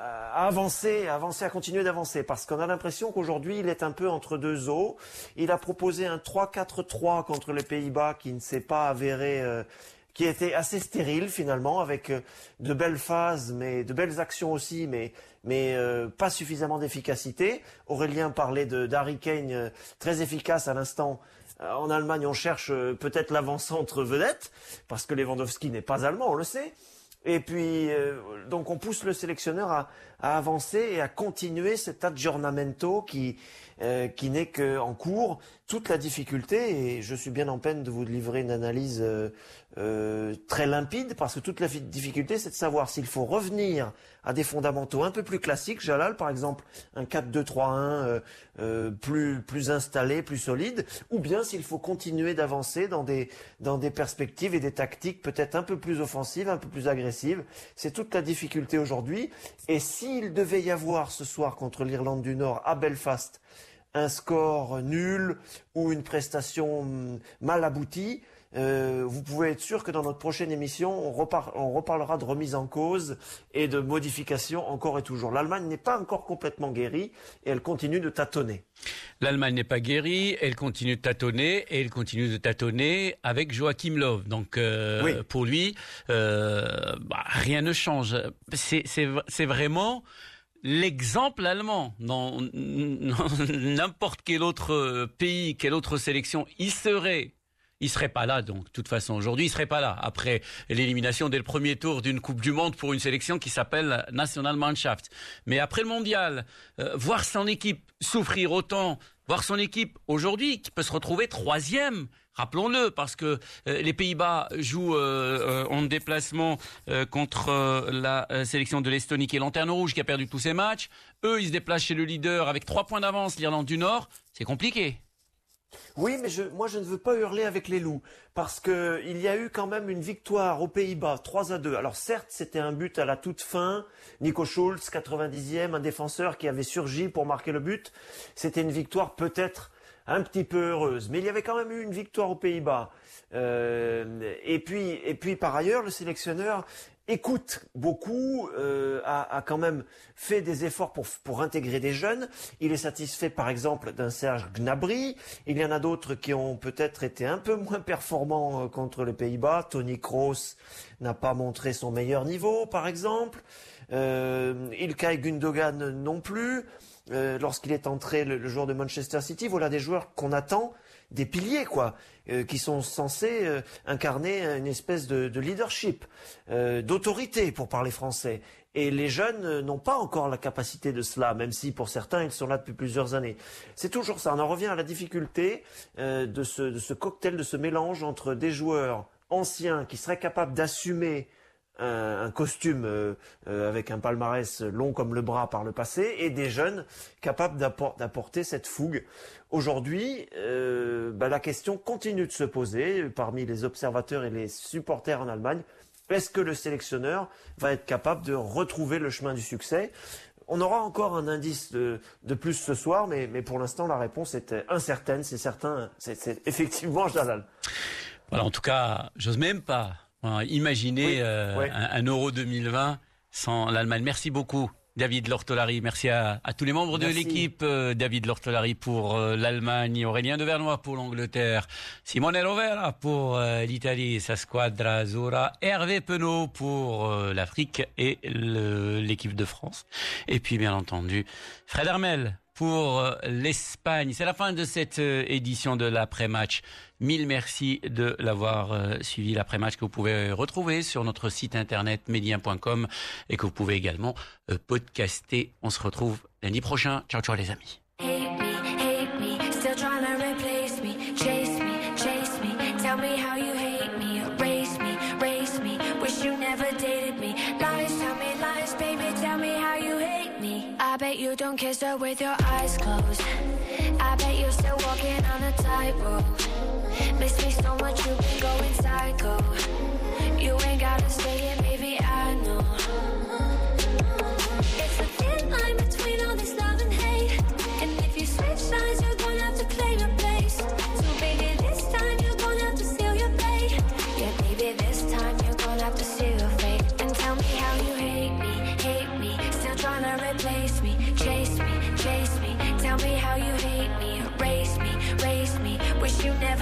à avancer, à avancer, à continuer d'avancer, parce qu'on a l'impression qu'aujourd'hui il est un peu entre deux eaux. Il a proposé un trois quatre trois contre les Pays-Bas qui ne s'est pas avéré, euh, qui était assez stérile finalement, avec euh, de belles phases, mais de belles actions aussi, mais mais euh, pas suffisamment d'efficacité. Aurélien parlait de d'Harry Kane, euh, très efficace à l'instant. En Allemagne, on cherche peut-être l'avant-centre vedette, parce que Lewandowski n'est pas allemand, on le sait. Et puis, euh, donc on pousse le sélectionneur à, à avancer et à continuer cet aggiornamento qui, euh, qui n'est qu'en cours. Toute la difficulté, et je suis bien en peine de vous livrer une analyse euh, euh, très limpide, parce que toute la difficulté, c'est de savoir s'il faut revenir à des fondamentaux un peu plus classiques, Jalal, par exemple, un quatre deux trois un euh, euh, plus, plus installé, plus solide, ou bien s'il faut continuer d'avancer dans des, dans des perspectives et des tactiques peut-être un peu plus offensives, un peu plus agressives. C'est toute la difficulté aujourd'hui. Et s'il devait y avoir ce soir contre l'Irlande du Nord à Belfast un score nul ou une prestation mal aboutie, euh, vous pouvez être sûr que dans notre prochaine émission, on, repar- on reparlera de remise en cause et de modification encore et toujours. L'Allemagne n'est pas encore complètement guérie et elle continue de tâtonner. L'Allemagne n'est pas guérie, elle continue de tâtonner et elle continue de tâtonner avec Joachim Löw. Donc euh, oui. Pour lui, euh, bah, rien ne change. C'est, c'est, c'est vraiment l'exemple allemand. Dans, dans n'importe quel autre pays, quelle autre sélection, il serait... Il serait pas là, donc, de toute façon. Aujourd'hui, il serait pas là. Après l'élimination dès le premier tour d'une Coupe du Monde pour une sélection qui s'appelle Nationalmannschaft. Mais après le Mondial, euh, voir son équipe souffrir autant, voir son équipe aujourd'hui qui peut se retrouver troisième, rappelons-le, parce que euh, les Pays-Bas jouent euh, euh, en déplacement euh, contre euh, la euh, sélection de l'Estonie qui est lanterne rouge, qui a perdu tous ses matchs. Eux, ils se déplacent chez le leader avec trois points d'avance, l'Irlande du Nord. C'est compliqué. Oui, mais je, moi je ne veux pas hurler avec les loups, parce que il y a eu quand même une victoire aux Pays-Bas, trois à deux. Alors certes, c'était un but à la toute fin, Nico Schulz, quatre-vingt-dixième, un défenseur qui avait surgi pour marquer le but. C'était une victoire peut-être un petit peu heureuse, mais il y avait quand même eu une victoire aux Pays-Bas. Euh, et puis, et puis par ailleurs, le sélectionneur écoute beaucoup, euh, a, a quand même fait des efforts pour, pour intégrer des jeunes. Il est satisfait par exemple d'un Serge Gnabry. Il y en a d'autres qui ont peut-être été un peu moins performants euh, contre les Pays-Bas. Toni Kroos n'a pas montré son meilleur niveau par exemple. Euh, Ilkay Gundogan non plus. Euh, lorsqu'il est entré, le, le joueur de Manchester City, voilà des joueurs qu'on attend, des piliers quoi, euh, qui sont censés euh, incarner une espèce de, de leadership, euh, d'autorité pour parler français. Et les jeunes euh, n'ont pas encore la capacité de cela, même si pour certains ils sont là depuis plusieurs années. C'est toujours ça. On en revient à la difficulté euh, de ce, de ce cocktail, de ce mélange entre des joueurs anciens qui seraient capables d'assumer Un, un costume euh, euh, avec un palmarès long comme le bras par le passé, et des jeunes capables d'appor- d'apporter cette fougue. Aujourd'hui, euh, bah, la question continue de se poser parmi les observateurs et les supporters en Allemagne. Est-ce que le sélectionneur va être capable de retrouver le chemin du succès ? On aura encore un indice de, de plus ce soir, mais, mais pour l'instant, la réponse est incertaine. C'est certain, c'est, c'est effectivement Jalal. Voilà, en tout cas, j'ose même pas Imaginez oui, euh, ouais. un, un Euro deux mille vingt sans l'Allemagne. Merci beaucoup, David Lortolari. Merci à, à tous les membres Merci. de l'équipe. Euh, David Lortolari pour euh, l'Allemagne, Aurélien Devernois pour l'Angleterre, Simone Rovera pour euh, l'Italie, sa squadra azzurra, Hervé Penaud pour euh, l'Afrique et le, l'équipe de France. Et puis, bien entendu, Fred Hermel pour euh, l'Espagne. C'est la fin de cette euh, édition de l'après-match. Mille merci de l'avoir euh, suivi, l'après-match que vous pouvez retrouver sur notre site internet médien point com et que vous pouvez également euh, podcaster. On se retrouve lundi prochain. Ciao, ciao les amis. Hate me, hate me, still trying to replace me, chase me, chase me, tell me how you hate me, erase me, race me, wish you never dated me, lies, tell me lies, baby, tell me how you hate me. I bet you don't kiss her with your eyes closed, I bet you're still walking on a tightrope. Miss me so much, you've been going psycho. You ain't gotta say it, baby, I know. It's a thin line between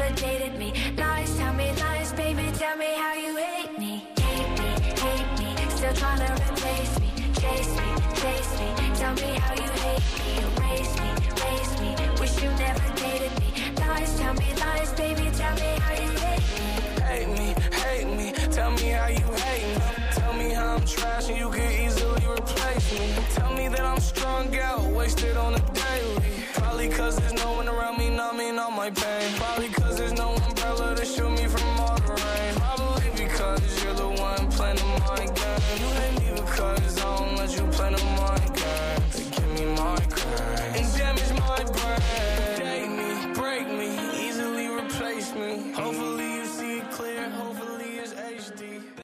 never dated me. Lies, tell me lies, baby, tell me how you hate me. Hate me, hate me, still trying to replace me. Chase me, chase me, tell me how you hate me. Erase me, erase me, wish you never dated me. Lies, tell me lies, baby, tell me how you hate me. Hate me, hate me, tell me how you hate me. Tell me how I'm trash and you could easily replace me. Tell me that I'm strung out, wasted on a daily. Probably cause there's no one around me numbing all my pain. Probably cause